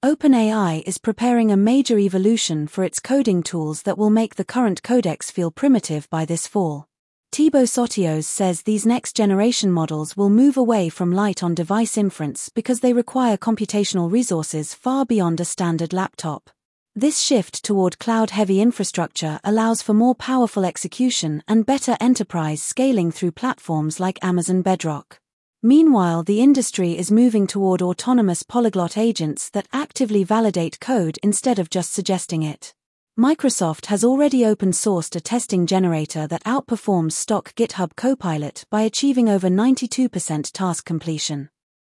OpenAI is preparing a major evolution for its coding tools that will make the current codex feel primitive by this fall. Thibaut Sotios says these next-generation models will move away from light-on-device inference because they require computational resources far beyond a standard laptop. This shift toward cloud-heavy infrastructure allows for more powerful execution and better enterprise scaling through platforms like Amazon Bedrock. Meanwhile, the industry is moving toward autonomous polyglot agents that actively validate code instead of just suggesting it. Microsoft has already open-sourced a testing generator that outperforms stock GitHub Copilot by achieving over 92% task completion.